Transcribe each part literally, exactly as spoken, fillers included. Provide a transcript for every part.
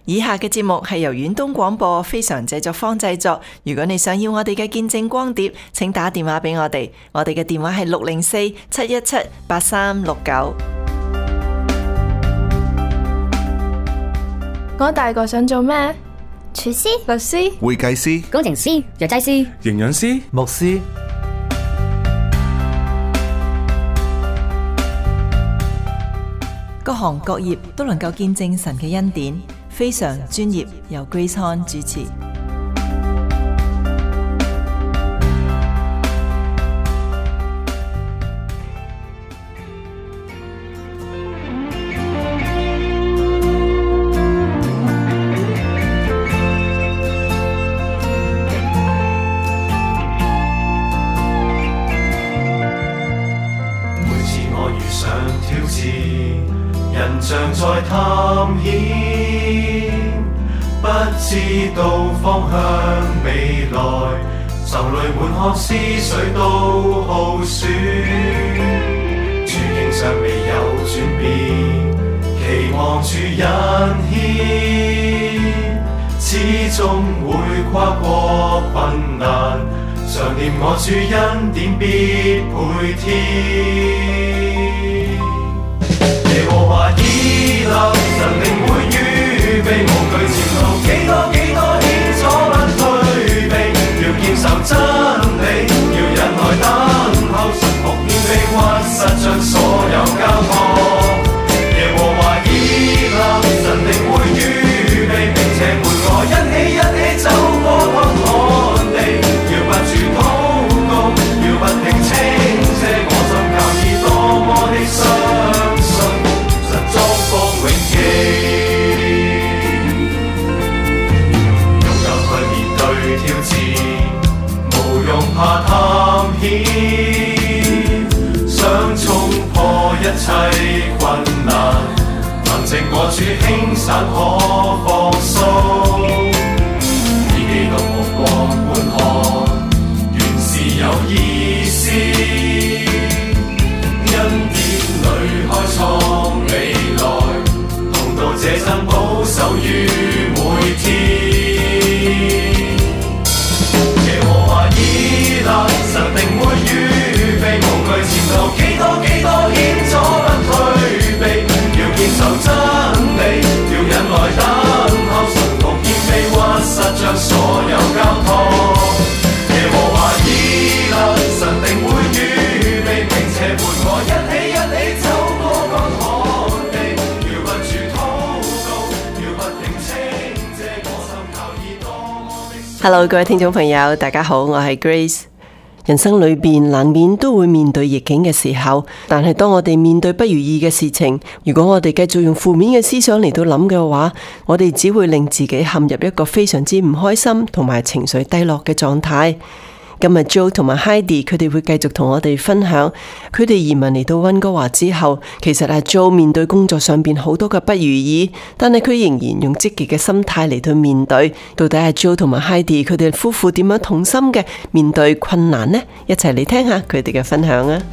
以下嘅節目係由遠東廣播非常製作坊製作。如果你想要我哋嘅見證光碟，請打電話俾我哋，我哋嘅電話係六零四七一七八三六九。 我大個想做咩？ 廚師、 律師、 會計師、 工程師、藥劑師、 營養師、 牧師。 各行各業都能夠見證神嘅恩典，非常專業，由 Grace Han 主持。 每次我遇上挑戰，人像在探險，不知道方向未來，愁淚滿腔，思緒都耗損，處境尚未有轉變，期望住引牽，始終會跨過困難，常念我主恩典必配天。耶和華以勒，神定會預備，無懼前路，幾多幾多險阻不退避，要堅守真理，要忍耐等候，神僕謙卑屈膝將所有交託。耶和華以勒，神定會預備，並且陪我一起一起走過乾旱地，要不住禱告，要不停稱謝，我心靠意多麼的相信，神祝福永記。勇敢去面對挑戰，無用怕探險，想衝破一切困難，憑藉我主輕省可放鬆，以基督目光觀看，原是有意思，恩典裏開創未來，同到這真保守於每天。耶和華以勒，神定會預備，無懼前途，幾多幾多險阻不退避，要堅守真理，要忍耐等候，神僕謙卑屈膝將所有交託。耶和華以勒，神定會預備，並且陪我一起一起走過乾旱地，要不住禱告，要不停稱謝，我心靠意多麼的。 Hello， 各位聽眾朋友，大家好，我係 Grace。人生裏邊難免都會面對逆境嘅時候，但係當我哋面對不如意嘅事情，如果我哋繼續用負面嘅思想嚟到諗嘅話，我哋只會令自己陷入一個非常之唔開心同埋情緒低落嘅狀態。今日 Joe 同埋 Heidi 佢哋會繼續同我哋分享，佢哋移民嚟到溫哥華之後，其實阿 Joe 面對工作上邊好多嘅不如意，但係佢仍然用積極嘅心態嚟到面對。到底阿 Joe 同埋 Heidi 佢哋夫婦點樣同心嘅面對困難呢？一齊嚟聽下佢哋嘅分享啊！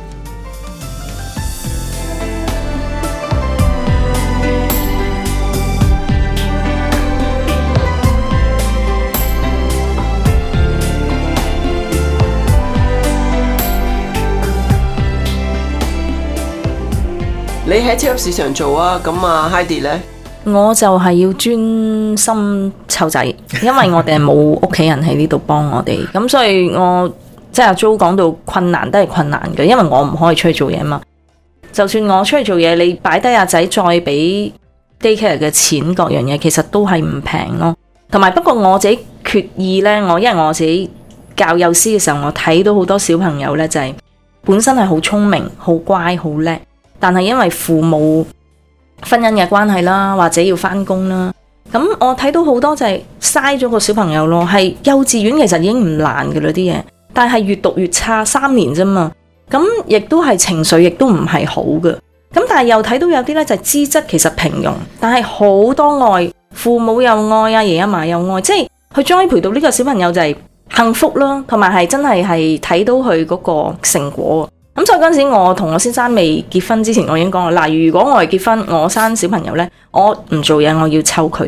你喺超級市場做啊，咁啊 Heidi 呢？ 我就係要專心湊仔，因為我哋係冇屋企人喺呢度幫我哋，咁所以我即係阿 Jo 講到困難都係困難嘅，因為我唔可以出去做嘢嘛。就算我出去做嘢，你擺低阿仔再俾 daycare 嘅錢，各樣嘢其實都係唔平咯。同埋不過我自己決意呢，我因為我自己教幼師嘅時候，我睇到好多小朋友呢，就係本身係好聰明、好乖、好叻。但係因為父母婚姻嘅關係啦，或者要返工啦，咁我睇到好多就係嘥咗個小朋友咯。係幼稚園其實已經唔難嘅啦啲嘢，但係越讀越差，三年啫嘛。咁亦都係情緒亦都唔係好嘅。咁但係又睇到有啲呢，就係資質其實平庸，但係好多愛，父母又愛啊，爺阿嫲又愛，即係去栽培到呢個小朋友就係幸福咯，同埋係真係係睇到佢嗰個成果。咁所以嗰陣時，我同我先生未結婚之前，我已經講啦，嗱，如果我係結婚，我生小朋友呢，我唔做嘢，我要湊佢嘅。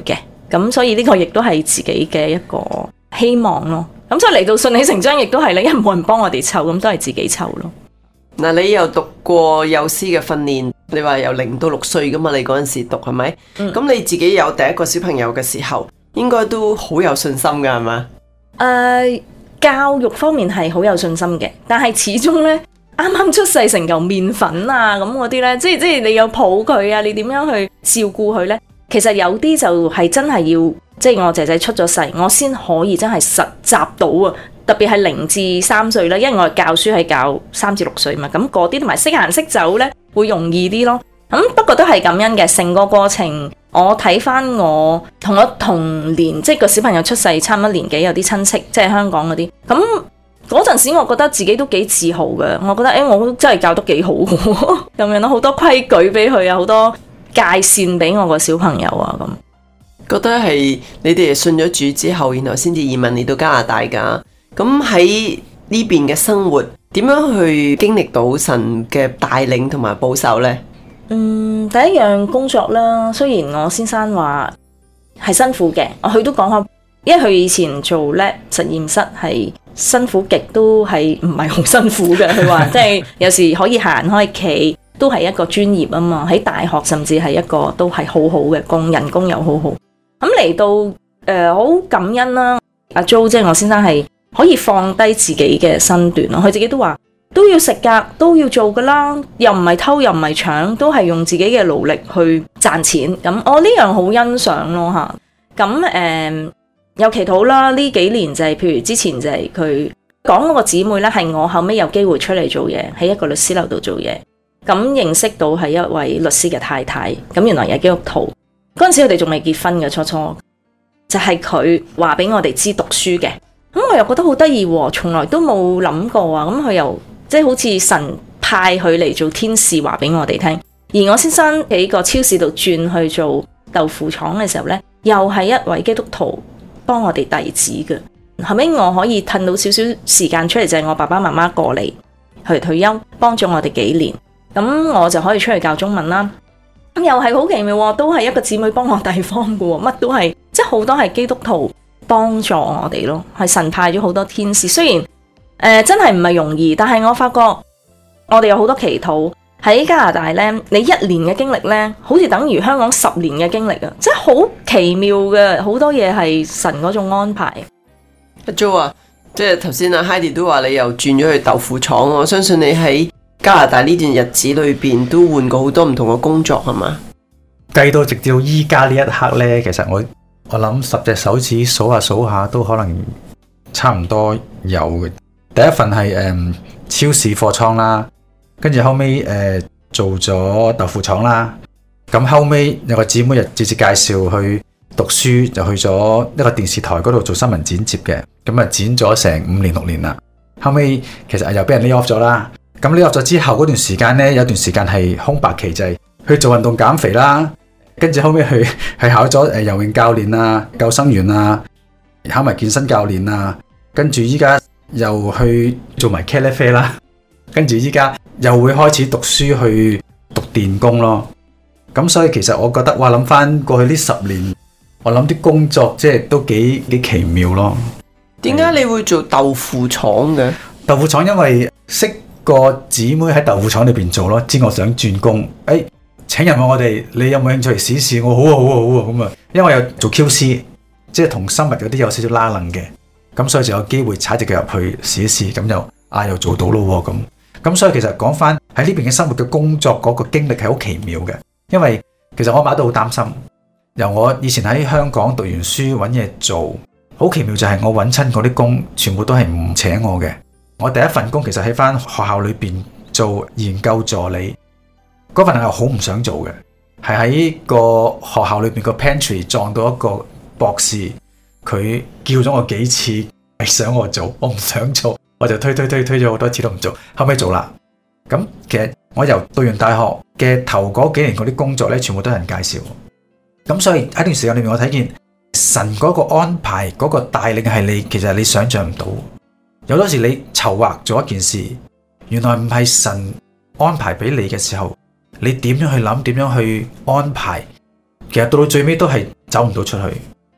咁所以呢個亦都係自己嘅一個希望咯。咁所以嚟到順理成章，亦都係咧，因為冇人幫我哋湊，咁都係自己湊咯。 嗱，你又讀過幼師嘅訓練，你話由零到六歲噶嘛？你嗰陣時讀係咪？咁、嗯、你自己有第一個小朋友嘅時候，應該都好有信心噶係嘛？ 誒、呃，教育方面係好有信心嘅，但係始終咧，啱啱出世成嚿麵粉啊咁嗰啲咧，即係即係你有抱佢啊，你點樣去照顧佢咧？其實有啲就係真係要。即係我姐姐出咗世，我先可以真係實習到啊！特別係零至三歲啦，因為我教書係教三至六歲嘛，咁嗰啲同埋識行識走咧，會容易啲咯。咁不過都係感恩嘅，成個過程我睇翻我同我同年，即係個小朋友出世差唔多年紀，有啲親戚即係香港嗰啲，咁嗰陣時我覺得自己都幾自豪嘅，我覺得誒、欸、我真係教得幾好咁樣咯，好多規矩俾佢啊，好多界線俾我個小朋友啊咁。 覺得係你哋信咗主之後，然後先至移民嚟到加拿大噶。咁喺呢邊嘅生活，點樣去經歷到神嘅帶領同埋保守呢？ 嗯，第一樣工作啦。雖然我先生話係辛苦嘅，佢都講開，因為佢以前做 lab 實驗室係辛苦極，都係唔係好辛苦嘅。佢話即係有時可以行開企，都係一個專業啊嘛。喺大學甚至係一個都係好好嘅工，人工又好好。咁嚟到誒好、呃、感恩啦，阿 Jo 即係我先生係可以放低自己嘅身段咯，佢自己都話都要食噶，都要做噶啦，又唔係偷又唔係搶，都係用自己嘅勞力去賺錢。咁我呢樣好欣賞咯吓。咁誒、呃、有祈禱啦，呢幾年就係、是、譬如之前就係佢講嗰個姊妹咧，係我後尾有機會出嚟做嘢，喺一個律師樓度做嘢，咁認識到係一位律師嘅太太，咁原來係基督徒。嗰陣時佢哋仲未結婚嘅，初初就係佢話俾我哋知讀書嘅，咁我又覺得好得意喎，從來都冇諗過啊！咁佢又即係好似神派佢嚟做天使話俾我哋聽。而我先生喺個超市度轉去做豆腐廠嘅時候呢，又係一位基督徒幫我哋弟子嘅。後尾我可以褪到少少時間出嚟，就係我爸爸媽媽過嚟去退休，幫咗我哋幾年，咁我就可以出去教中文啦。咁又係好奇妙，都係一個姊妹幫我地方嘅，乜都係，即係好多係基督徒幫助我哋咯，係神派咗好多天使。雖然誒、呃、真係唔係容易，但係我發覺我哋有好多祈禱喺加拿大咧，你一年嘅經歷咧，好似等於香港十年嘅經歷啊！即係好奇妙嘅，好多嘢係神嗰種安排。 阿 Jo 啊，即係頭先阿 Heidi 都話你又轉咗去豆腐廠，我相信你喺加拿大呢段日子裏邊都換過好多唔同嘅工作係嘛？ 計到直到依家呢一刻呢，其實我我諗十隻手指數下數下都可能差唔多有嘅。第一份係誒、嗯、超市貨倉啦，跟住後尾誒、呃、做咗豆腐廠啦。咁後尾有個姊妹又直接介紹去讀書，就去咗一個電視台嗰度做新聞剪接嘅。咁啊剪咗成五年六年啦。後尾其實又俾人 lay off 咗啦。咁呢入咗之後嗰段時間呢，有段時間係空白期，就係、是、去做運動減肥啦，跟住後尾去去考咗誒游泳教練啊、救生員啊，考埋健身教練啊，跟住依家又去做埋茄喱啡啦，跟住依家又會開始讀書去讀電工咯。咁所以其實我覺得哇，諗翻過去呢十年，我諗啲工作即係都幾幾奇妙咯。 點解你會做豆腐廠嘅？ 豆腐廠因為識個姊妹喺豆腐廠裏邊做咯，知我想轉工，誒、哎，請人問我哋，你有冇興趣嚟試試？我好啊好啊好啊咁啊，因為我有做 Q C， 即係同生物嗰啲有少少拉楞嘅，咁所以就有機會踩隻腳入去試一試，咁又啊又做到咯咁，咁所以其實講翻喺呢邊嘅生活嘅工作嗰個經歷係好奇妙嘅，因為其實我阿媽都好擔心，由我以前喺香港讀完書揾嘢做，好奇妙就係我揾親嗰啲工，全部都係唔請我嘅。我第一份工其實喺翻學校裏邊做研究助理，嗰份係我好唔想做嘅，係喺個學校裏邊個 pantry 撞到一個博士，佢叫咗我幾次，係想我做，我唔想做，我就推推推推咗好多次都唔做，後尾做啦。咁其實我由讀完大學嘅頭嗰幾年嗰啲工作咧，全部都係人介紹，咁所以喺段時間裏面我睇見神嗰個安排嗰個帶領係你其實你想象唔到。有多時你籌劃咗一件事，原來唔係神安排俾你嘅時候，你點樣去諗，點樣去安排，其實到到最尾都係走唔到出去。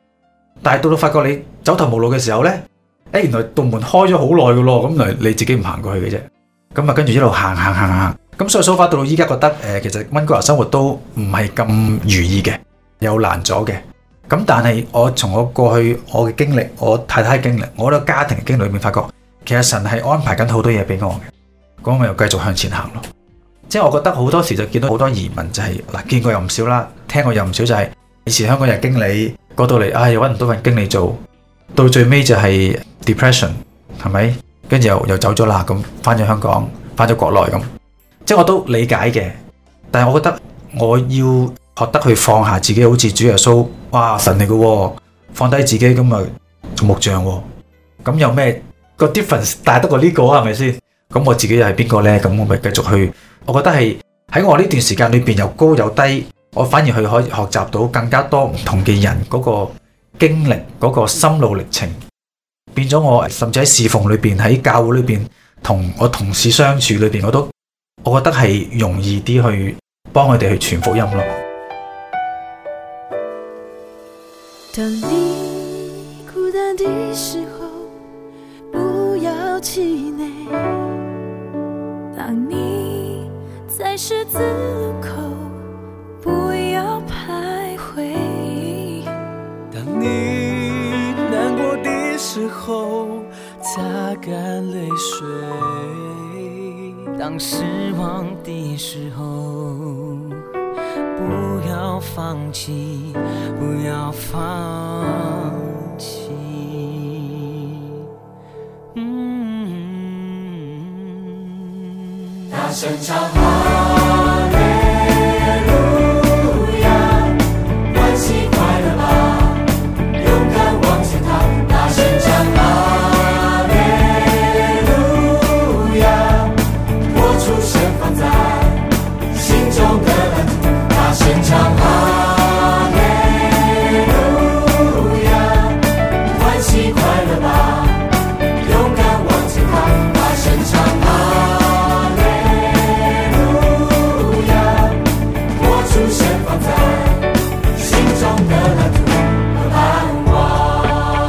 但係到到發覺你走投無路嘅時候呢，誒原來道門開咗好耐㗎咯，咁嚟你自己唔行過去嘅啫。咁啊跟住一路行行行行，咁所以蘇花到到依家覺得誒、呃、其實溫哥華生活都唔係咁如意嘅，有難咗嘅。咁但係我從我過去我嘅經歷，我太太嘅經歷，我個家庭嘅經歷裏面發覺，其實神係安排緊好多嘢俾我嘅，咁我又繼續向前行咯。即係我覺得好多時就見到好多移民就係、是、嗱，見過又唔少啦，聽過又唔少，就係以前香港人經理過到嚟，啊又揾唔到份經理做，到最尾就係 depression 係咪？跟住又又走咗啦，咁翻咗香港，翻咗國內咁。即係我都理解嘅，但係我覺得我要學得去放下自己，好似主耶穌，哇神嚟嘅喎，放低自己咁啊做木匠喎，咁有咩個 difference 大得過呢個係咪先？咁我自己又係邊個呢？咁我咪繼續去。我覺得係喺我呢段時間裏邊有高有低，我反而去可以學習到更加多唔同嘅人嗰個經歷，嗰個心路歷程，變咗我甚至喺侍奉裏邊，喺教會裏邊同我同事相處裏邊，我都我覺得係容易啲去幫佢哋去傳福音咯。 當你孤單的時候，不要氣餒，當你在十字路口，不要徘徊， 當你難過的時候，擦乾淚水，當失望的時候，不要放棄，不要放棄。嗯， 大聲唱哈利路亞，歡喜快樂吧，勇敢往前踏，大聲唱哈利路亞，活出神放在心中的藍圖，大聲唱哈利路亞，歡喜快樂吧，勇敢往前踏，大聲唱哈利路亞，活出神放在心中的藍圖和盼望。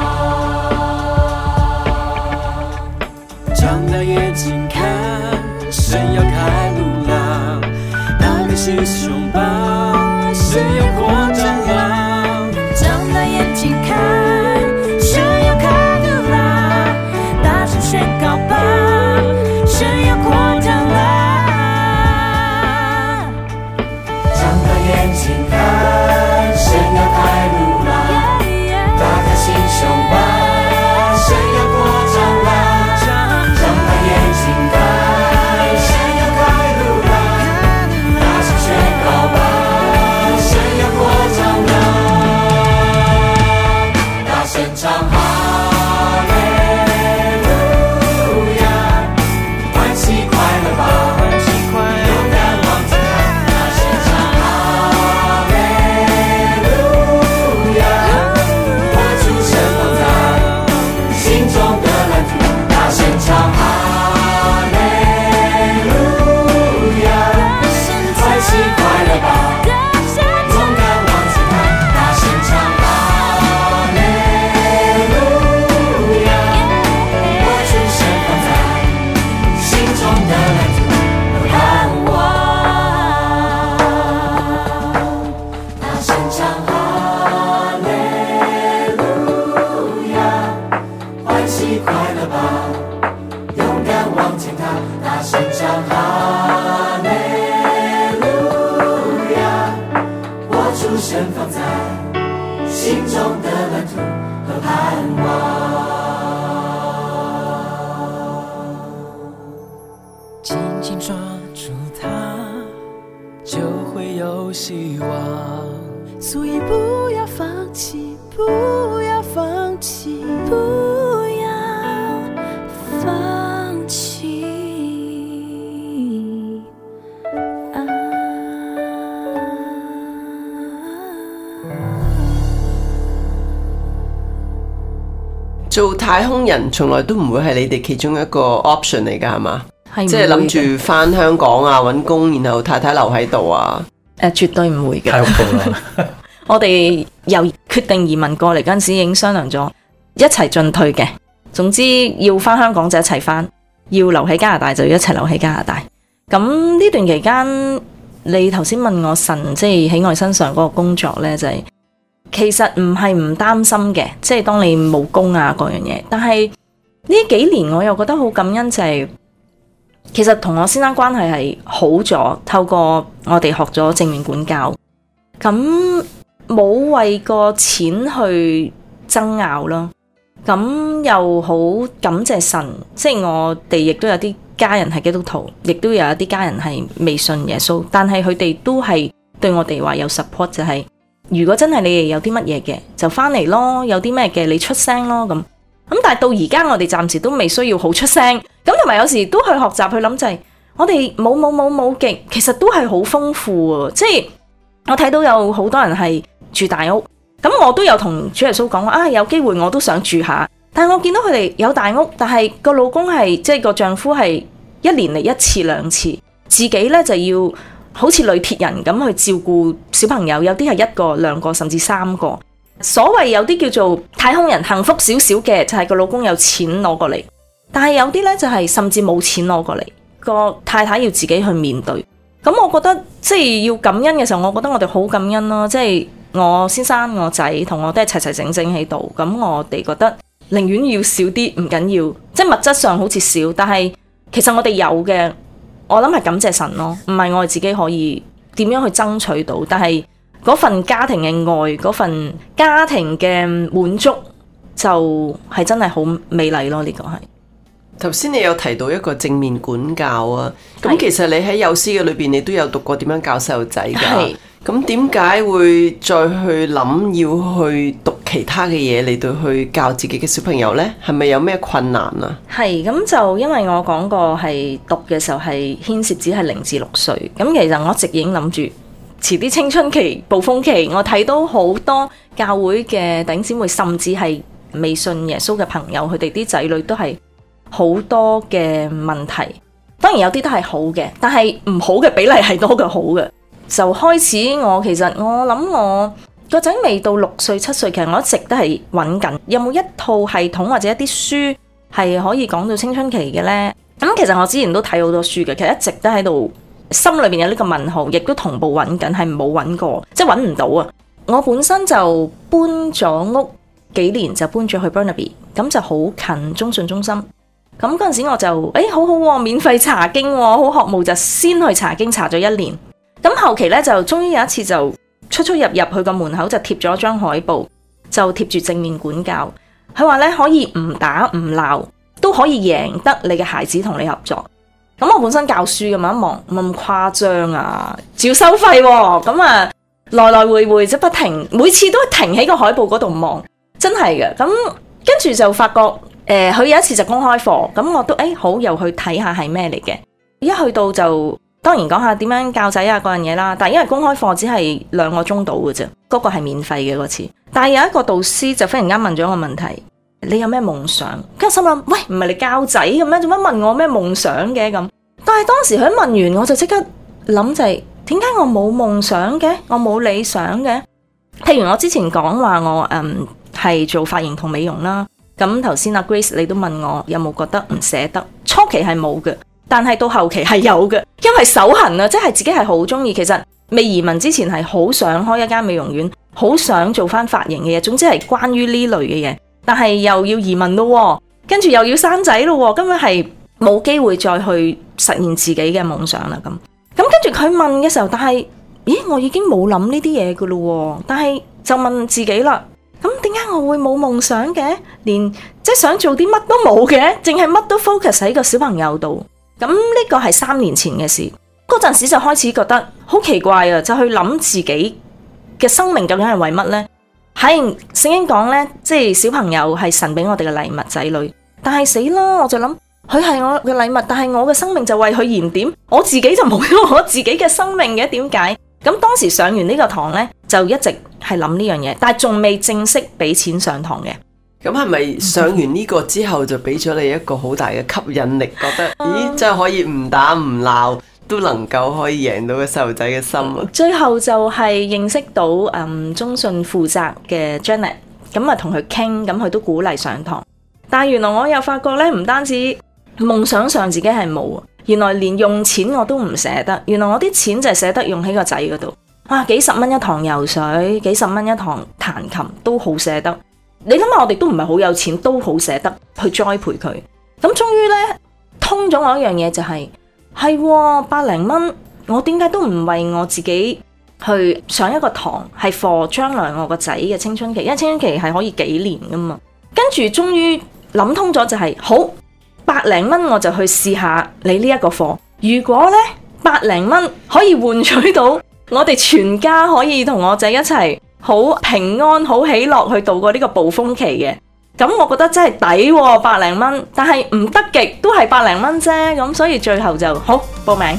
張大眼睛看，神要開路啦，打開心胸吧，神要擴張啦。 張大眼睛看，神要開路啦，大聲宣告吧，神要擴張啦。 張大眼睛看，神要開路啦，打開心胸吧，神要擴張啦。張大眼睛看，神要開路啦，大聲宣告吧，神要擴張啦。大聲唱哈利路亞，歡喜快樂吧，勇敢往前踏，大聲唱哈利路亞，活出神放在心中的藍圖，大聲唱哈利路亞，歡喜快樂吧，勇敢往前踏，大聲唱哈利路亞，活出神放在心中的藍圖和盼望，大聲唱哈利路亞，歡喜快樂吧，勇敢往前踏，大聲唱哈利路亞，活出神放在心中的藍圖和盼望。 緊緊抓住它，就會有希望。 所以不要放棄，不要放棄，不要放棄。啊做太空人從來都唔會係你哋其中一個 option 嚟㗎，係嘛？ 係即係諗住翻香港啊揾工，然後太太留喺度啊？ 誒，絕對唔會嘅。 太恐怖啦！ 我哋由決定移民過嚟嗰陣時已經商量咗一齊進退嘅。總之要翻香港就一齊翻，要留喺加拿大就要一齊留喺加拿大。咁呢段期間，你頭先問我神即係喺我身上嗰個工作呢，就係、是、其實唔係唔擔心嘅，即係當你冇工啊嗰樣嘢。但係呢幾年我又覺得好感恩，就係、是、其實同我先生關係係好咗，透過我哋學咗正面管教，咁冇為個錢去爭拗咯。咁又好感謝神，即係我哋亦都有啲家人係基督徒，亦都有一啲家人係未信耶穌，但係佢哋都係對我哋話有 support， 就係、是、如果真係你哋有啲乜嘢嘅就翻嚟咯，有啲咩嘅你出聲咯咁。咁但係到而家我哋暫時都未需要好出聲，咁同埋有時都去學習去諗就係我哋冇冇冇冇極，其實都係好豐富啊！即係我睇到有好多人係住大屋。咁我都有同主耶穌講啊，有機會我都想住下，但係我見到佢哋有大屋，但係個老公係即係個丈夫係一年嚟一次兩次，自己咧就要好似女鐵人咁去照顧小朋友，有啲係一個兩個甚至三個。所謂有啲叫做太空人幸福少少嘅，就係個老公有錢攞過嚟，但係有啲咧就係甚至冇錢攞過嚟，個太太要自己去面對。咁我覺得即係要感恩嘅時候，我覺得我哋好感恩咯，即係。我先生我仔同我都係齊齊整整喺度，咁我哋覺得寧願要少啲唔緊要，即係物質上好似少，但係其實我哋有嘅，我諗係感謝神咯，唔係我哋自己可以點樣去爭取到，但係嗰份家庭嘅愛，嗰份家庭嘅滿足就係真係好美麗咯，呢個係。 頭先你有提到一個正面管教啊，咁其實你喺幼師嘅裏邊，你都有讀過點樣教細路仔㗎。咁點解會再去諗要去讀其他嘅嘢嚟到去教自己嘅小朋友呢？係咪有咩困難啊？ 係咁就因為我講過係讀嘅時候係牽涉只係零至六歲，咁其實我一直已經諗住遲啲青春期、暴風期，我睇到好多教會嘅弟兄姊妹，甚至係未信耶穌嘅朋友，佢哋啲仔女都係好多嘅問題。當然有啲都係好嘅，但係唔好嘅比例係多過好嘅。就開始我其實我諗我個仔未到六歲七歲，其實我一直都係揾緊有冇一套系統或者一啲書係可以講到青春期嘅呢？咁、嗯、其實我之前都睇好多書嘅，其實一直都喺度心裏面有呢個問號，亦都同步揾緊，係冇揾過，即係揾唔到啊！我本身就搬咗屋幾年，就搬咗去 Burnaby， 咁就好近中信中心。咁嗰陣時我就誒、欸、好好、啊、免費查經、啊，好學務就先去查經查咗一年。咁後期咧就終於有一次就出出入入去個門口就貼咗張海報，就貼住正面管教。佢話咧可以唔打唔鬧，都可以贏得你嘅孩子同你合作。咁我本身教書嘅嘛，一望咁誇張啊，照收費喎、啊。咁啊來來回回即不停，每次都停喺個海報嗰度望，真係嘅。咁跟住就發覺誒，佢、呃、有一次就公開課，咁我都誒、欸、好又去睇下係咩嚟嘅。一去到就。當然講下點樣教仔啊嗰樣嘢啦，但係因為公開課只係兩個鐘到嘅啫，嗰、嗰個係免費嘅嗰次。但係有一個導師就忽然間問咗我問題：你有咩夢想？跟住心諗，喂，唔係你教仔嘅咩？做乜問我咩夢想嘅咁？但係當時佢問完，我就即刻諗就係點解我冇夢想嘅？我冇理想嘅？譬如我之前講話我嗯係做髮型同美容啦，咁頭先阿 Grace 你都問我有冇覺得唔捨得？初期係冇嘅。但係到後期係有嘅，因為手痕啊，即係自己係好中意。其實未移民之前係好想開一間美容院，好想做翻髮型嘅嘢，總之係關於呢類嘅嘢。但係又要移民咯，跟住又要生仔咯，根本係冇機會再去實現自己嘅夢想啦。咁咁跟住佢問嘅時候，但係咦，我已經冇諗呢啲嘢噶咯，但係就問自己啦，咁點解我會冇夢想嘅？連即係想做啲乜都冇嘅，淨係乜都 focus 喺個小朋友度。咁呢個係三年前嘅事，嗰陣時就開始覺得好奇怪啊！就去諗自己嘅生命究竟係為乜呢？喺聖經講呢，即係小朋友係神俾我哋嘅禮物仔女，但係死啦！我就諗佢係我嘅禮物，但係我嘅生命就為佢燃點，我自己就冇咗我自己嘅生命嘅，點解？咁當時上完呢個堂呢，就一直係諗呢樣嘢，但係仲未正式俾錢上堂嘅。 咁係咪上完呢個之後就俾咗你一個好大嘅吸引力，覺得咦真係可以唔打唔鬧， 都能夠可以贏到個細路仔嘅心啊！ 最後就係認識到嗯中信負責嘅 Janet， 咁啊同佢傾，咁佢都鼓勵上堂。但係原來我又發覺咧，唔單止夢想上自己係冇，原來連用錢我都唔捨得。原來我啲錢就係捨得用喺個仔嗰度。哇！幾十蚊一堂游水，幾十蚊一堂彈琴，都好捨得。你諗下，我哋都唔係好有錢，都好捨得去栽培佢。咁終於咧通咗我一樣嘢，就係係百零蚊，我點解都唔為我自己去上一個堂，係 for 將來我個仔嘅青春期，因為青春期係可以幾年噶嘛。跟住終於諗通咗，就係好百零蚊我就去試下你呢一個課。如果咧百零蚊可以換取到我哋全家可以同我仔一齊好平安、好喜樂去度過呢個暴風期嘅，咁我覺得真係抵喎，百零蚊。但係唔得極都係百零蚊啫，咁所以最後就好報名。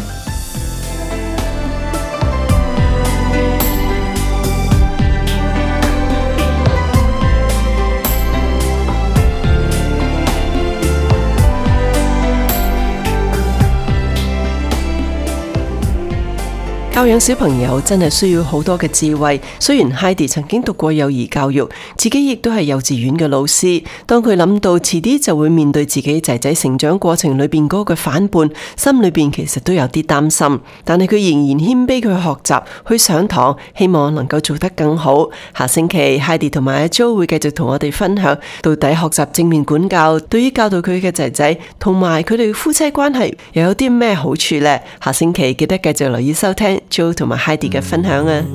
教養小朋友真係需要好多嘅智慧。雖然 Heidi 曾經讀過幼兒教育，自己亦都係幼稚園嘅老師。當佢諗到遲啲就會面對自己仔仔成長過程裏邊嗰個反叛，心裏邊其實都有啲擔心。但係佢仍然謙卑去學習，去上堂，希望能夠做得更好。下星期 Heidi 同埋阿 Jo 會繼續同我哋分享，到底學習正面管教對於教導佢嘅仔仔同埋佢哋夫妻關係又有啲咩好處呢？下星期記得繼續留意收聽Jo 同埋 Heidi 嘅分享啊！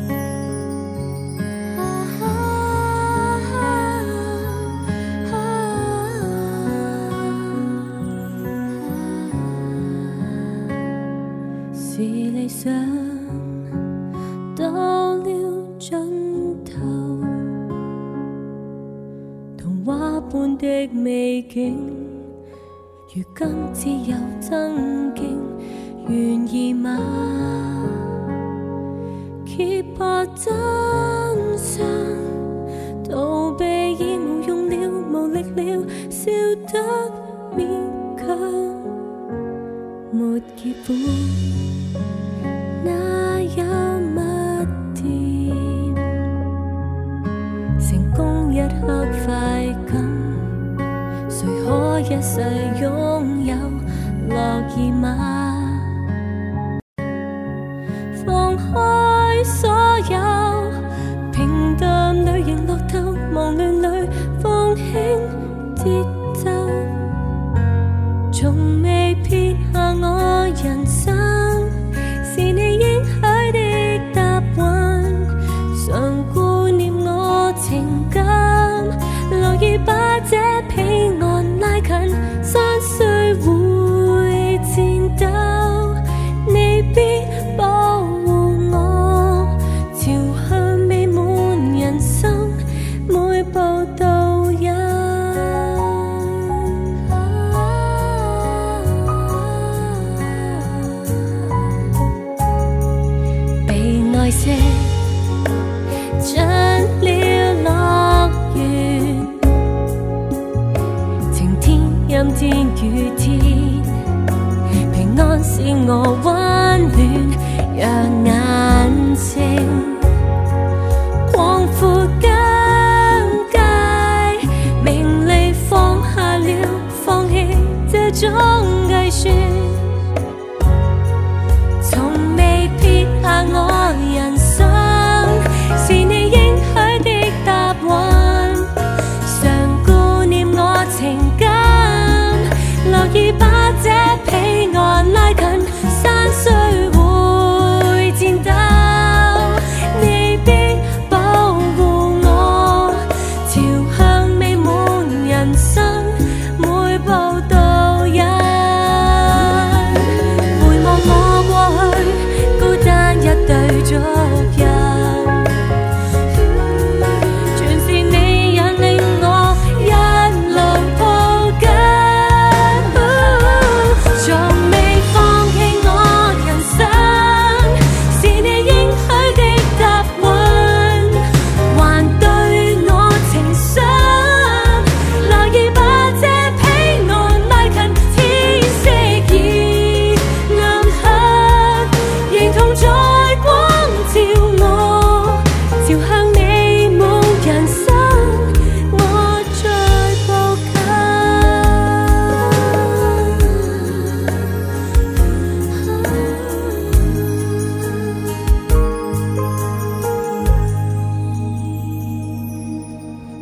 是理想到了盡頭，童話般的美景，如今只有爭競。願意嗎？揭破真相，逃避已無用了，無力了，笑得勉強。沒結果，哪有乜甜？成功一刻快感，誰可一世擁有？樂意嗎？放開所有，平淡裏仍落透，忙亂裏放輕節奏，從未撇下我人生，是你應許的答案，常顧念我情感，樂意把這彼岸拉近，山雖會戰鬥。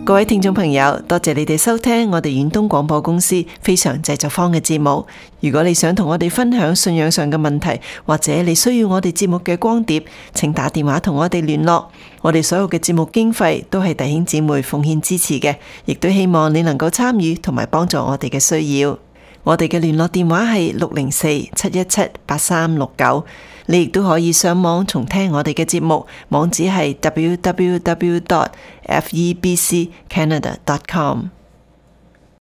各位聽眾朋友，多謝你哋收聽我哋遠東廣播公司非常製作坊嘅節目。如果你想同我哋分享信仰上嘅問題，或者你需要我哋節目嘅光碟，請打電話同我哋聯絡。我哋所有嘅節目經費都係弟兄姊妹奉獻支持嘅，亦都希望你能夠參與同埋幫助我哋嘅需要。我哋嘅聯絡電話係六零四七一七八三六九。你亦都可以上網重聽我哋嘅節目，網址係 w w w dot f e b c canada dot com。